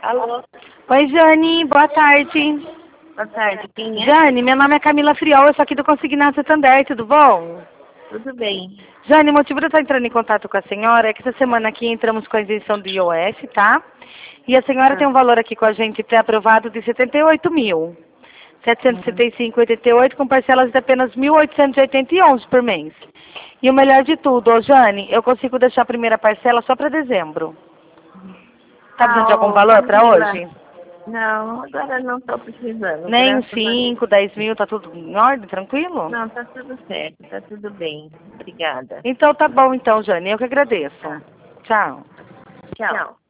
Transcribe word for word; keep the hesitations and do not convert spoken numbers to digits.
Alô? Oi, Jane, boa tarde. Boa tarde, quem é? Jane, meu nome é Camila Friol, eu sou aqui do Consignado Santander, tudo bom? Tudo bem. Jane, o motivo de eu estar entrando em contato com a senhora é que essa semana aqui entramos com a isenção do I O S, tá? E a senhora Ah. tem um valor aqui com a gente pré-aprovado de setenta e oito mil. setecentos e setenta e cinco vírgula oitenta e oito com parcelas de apenas mil oitocentos e oitenta e onze por mês. E o melhor de tudo, ô Jane, eu consigo deixar a primeira parcela só para dezembro. Tá precisando de algum Ah, ô, valor para Camila. hoje? Não, agora não estou precisando. Nem Graças a Deus. cinco, dez mil, tá tudo em ordem, tranquilo? Não, tá tudo certo, tá tudo bem. Obrigada. Então tá bom então, Jane, eu que agradeço. Tá. Tchau. Tchau.